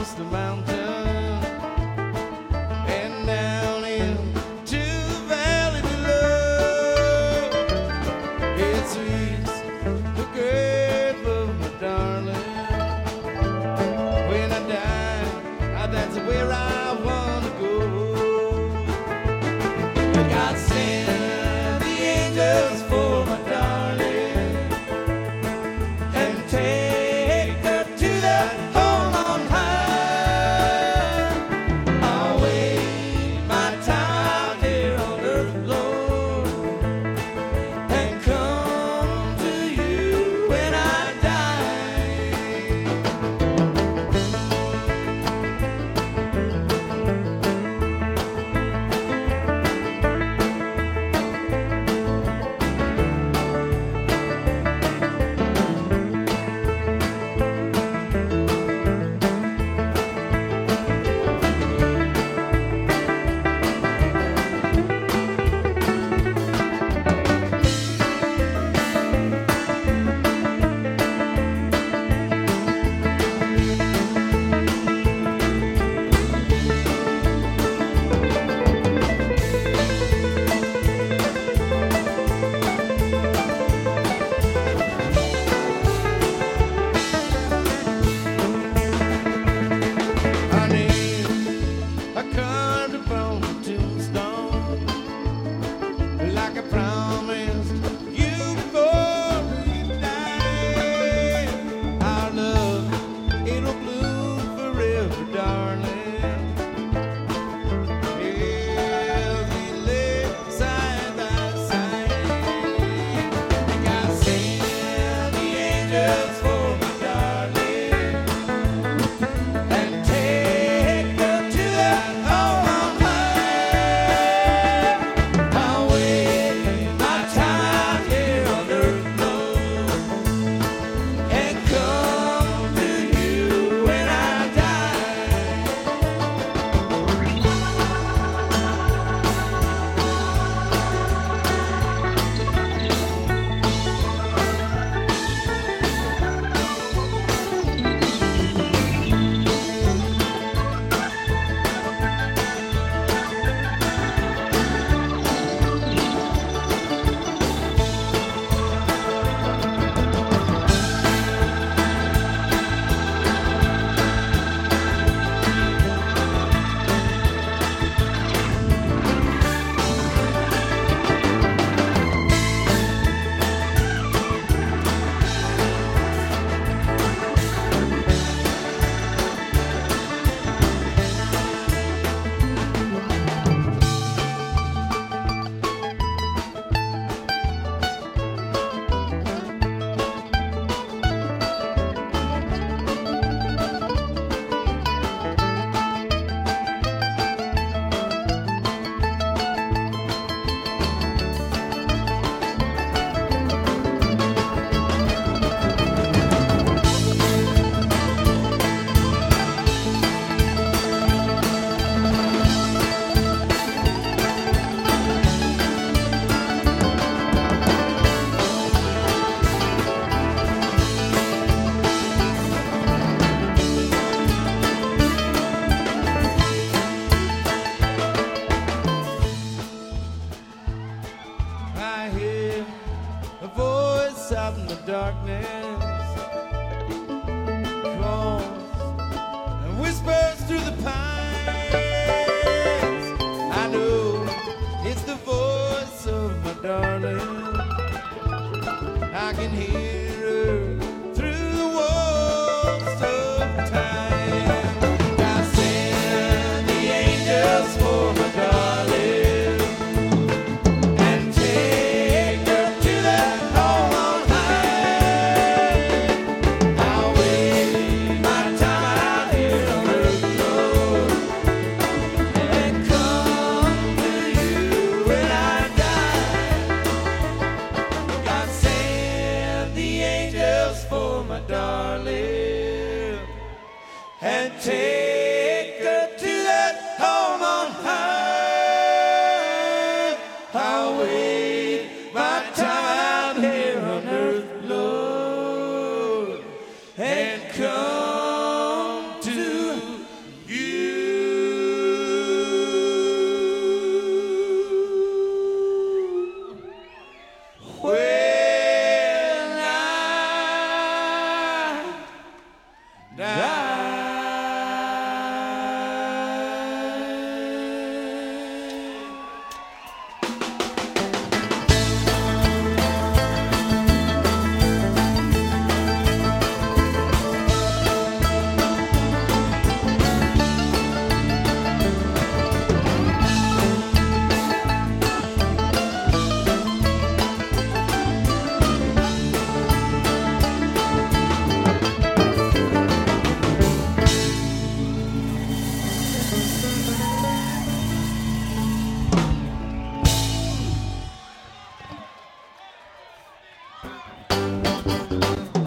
across the mountain and down into the valley below. It's sweet, the grave of my darling. When I die, that's where I wanna go. God send the angels for my darling and take her to that home on high. I'll wait my time here on earth, Lord, and come to you when I die. Like I promised you before we died, our love, it'll bloom forever, darling. As we live side by side, and God send the angels for my darling and take her to that home on high. I hear a voice out in the darkness, calls and whispers through the pines. I know it's the voice of my darling. I can hear her through the walls of time. God send the angels for my darling. For my darling and take